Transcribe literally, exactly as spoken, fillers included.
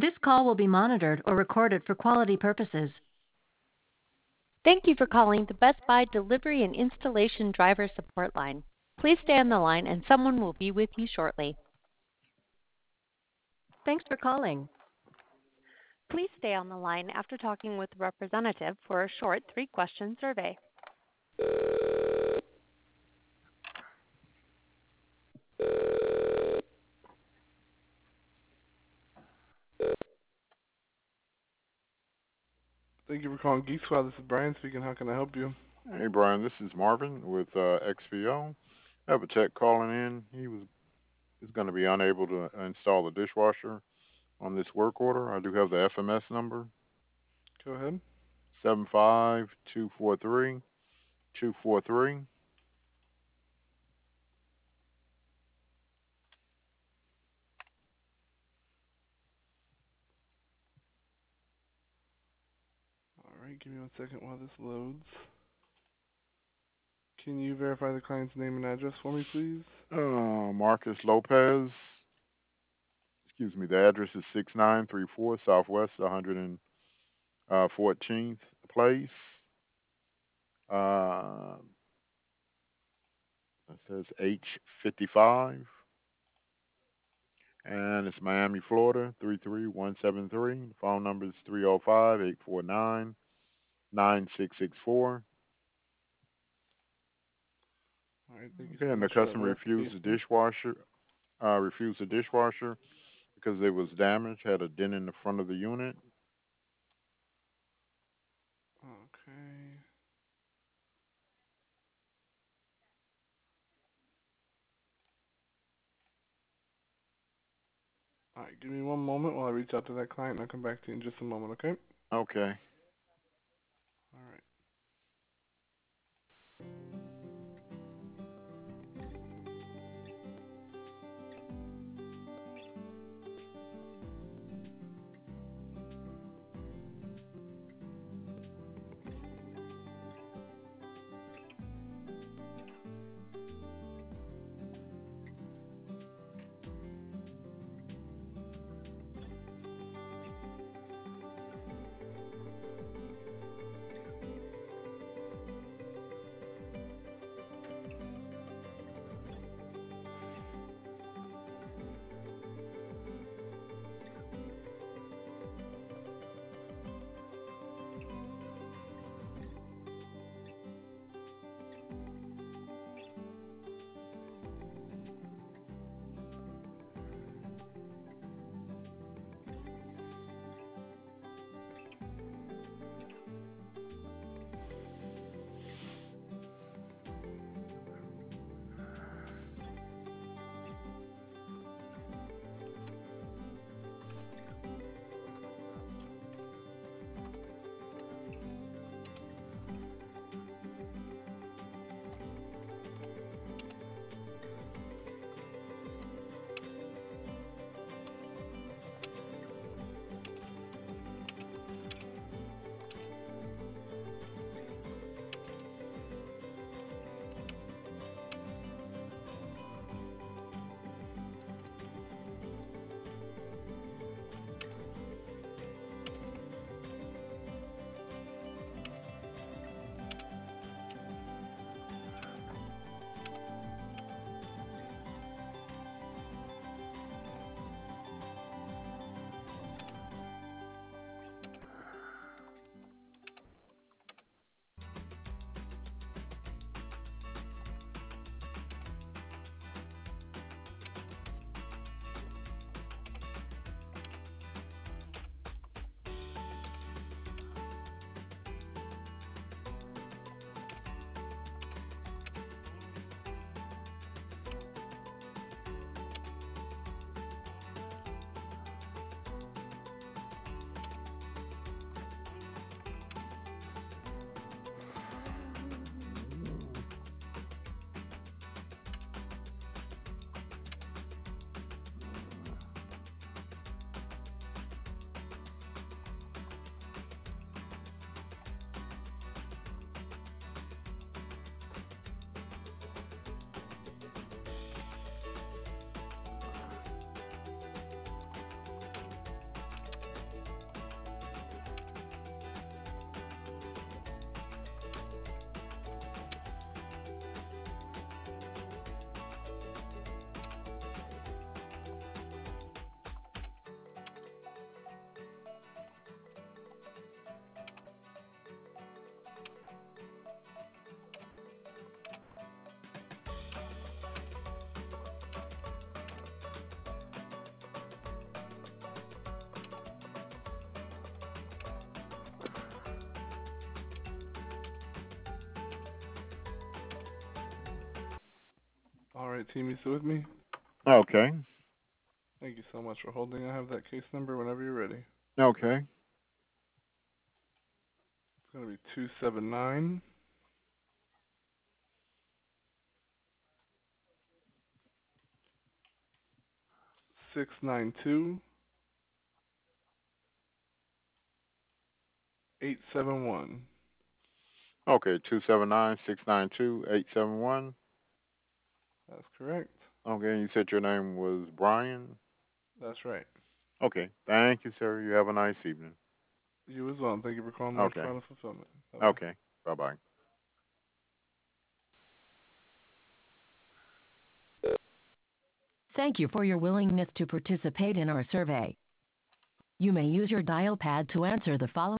This call will be monitored or recorded for quality purposes. Thank you for calling the Best Buy Delivery and Installation Driver Support Line. Please stay on the line and someone will be with you shortly. Thanks for calling. Please stay on the line after talking with a representative for a short three-question survey. Thank you for calling Geek Squad. This is Brian speaking. How can I help you? Hey Brian, this is Marvin with uh, X V O. I have a tech calling in. He was is going to be unable to install the dishwasher on this work order. I do have the F M S number. Go ahead. Seven five two four three two four three. All right, give me one second while this loads. Can you verify the client's name and address for me, please? Uh, Marcus Lopez. Excuse me. The address is six nine three four Southwest one hundred fourteenth Place. Uh, it says H fifty-five. And it's Miami, Florida, three three one seven three. The phone number is three oh five, eight four nine, nine six six four. All right, thank you Okay, so and the much for that customer refused the verification. dishwasher, uh, refused the dishwasher because it was damaged, had a dent in the front of the unit. Okay. All right, give me one moment while I reach out to that client, and I'll come back to you in just a moment, okay? Okay. All right. All right, team, you still with me? Okay. Thank you so much for holding. I have that case number whenever you're ready. Okay. It's going to be two seven nine, six nine two, eight seven one. Okay, two seven nine, six nine two, eight seven one. That's correct. Okay, and you said your name was Brian? That's right. Okay. Thank you, sir. You have a nice evening. You as well. Thank you for calling North Okay. Carolina Fulfillment. Bye-bye. Okay. Bye-bye. Thank you for your willingness to participate in our survey. You may use your dial pad to answer the following